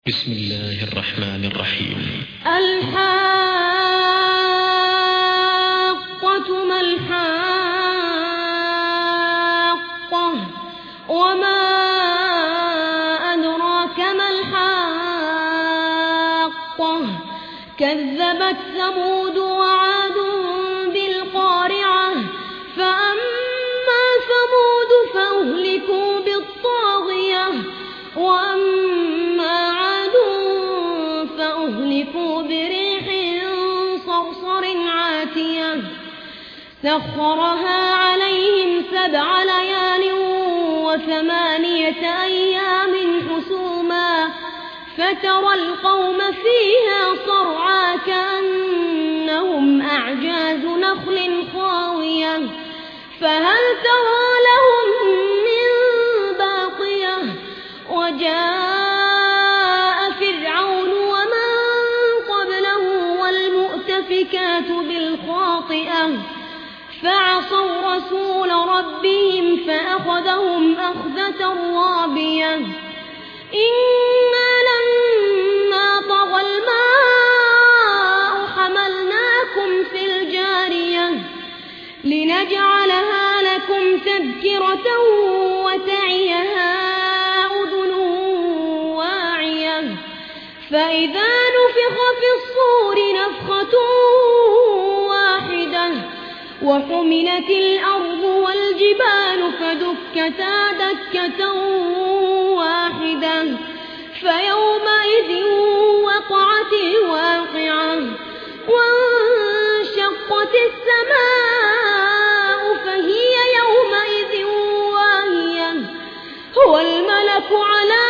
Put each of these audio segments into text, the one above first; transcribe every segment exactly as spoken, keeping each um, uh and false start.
بسم الله الرحمن الرحيم. الحاقة ما الحاقة وما أدراك ما الحاقة كذبت ثمود وعاد بالقارعة فأما ثمود فأهلكوا بالطاغية وأما عاد فأهلكوا بريح صرصر عاتية سخرها عليهم سبع ليال وثمانية أيام حسوما فترى القوم فيها صرعى كأنهم أعجاز نخل خاوية فهل ترى لهم من باقية وجاء فرعون ومن قبله والمؤتفكات بالخاطئة فعصوا رسول ربهم فأخذهم أخذة رابية إنا لما طغى الماء حملناكم في الجارية لنجعلها لكم تذكرة وتعيها أذن واعية فإذا نفخ في الصور نفخة واحدة وحملت الأرض والجبال فدكتا دكة واحدة فيومئذ وقعت الواقعة وانشقت السماء فهي يومئذ واهية هو الملك على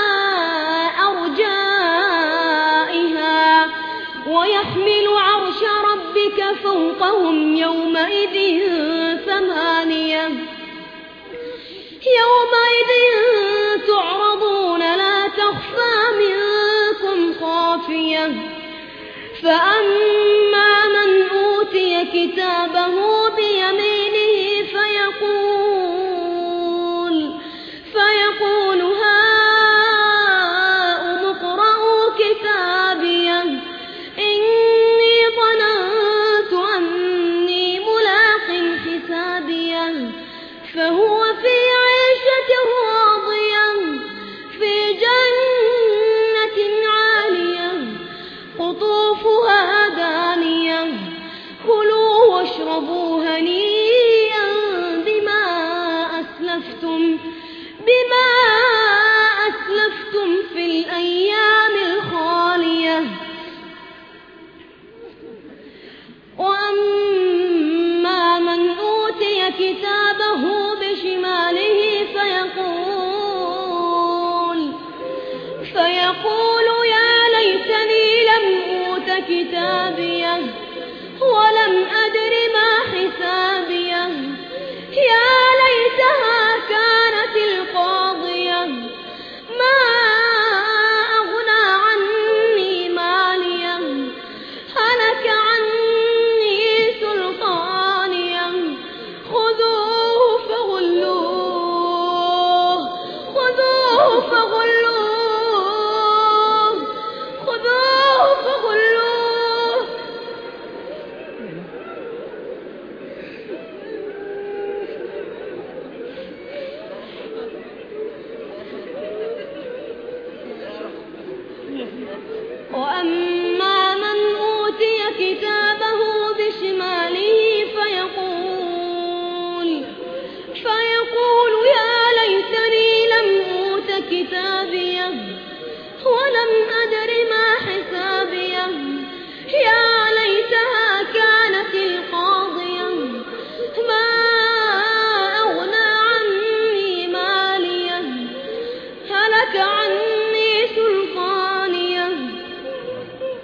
أرجائها ويحمل عرش ربك فوقهم يومئذ ثمانية يومئذ تعرضون لا تخفى منكم خافية فأما من أوتي كتابه بيمينه فيقول فيقول هاؤم اقرءوا كتابيه إني ظننت أني ملاق حسابيه فهو في عيشة راضية في جنة عالية قطوفها دانية كلوا واشربوا هنيئا بما أسلفتم بما أسلفتم في الأيام الخالية وأما من أوتي كتابه بشماله فيقول فيقول يا ليتني لم أوت كتابيه ولم أدر ما حسابيه يا ليتها كانت القاضية ما أغنى عني ماليه هلك عني سلطانيه خذوه فغلوه خذوه فغلوه خذوه فغلوه وأما من أوتي كتابه بشماله فيقول فيقول يا ليتني لم أوت كتابيه ولم أدر ما حسابيه يا ليتها كانت القاضية ما أغنى عني ماليه هلك عني سلطانيه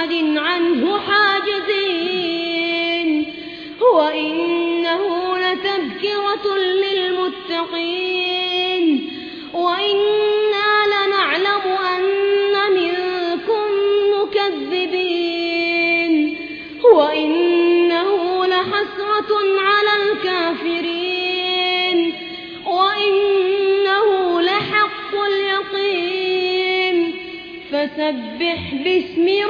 أحد عنه حاجزين وإنه لتذكرة للمتقين وإنا لنعلم أن منكم مكذبين وإنه لحسرة على الكافرين وإنه لحق اليقين فسبح باسم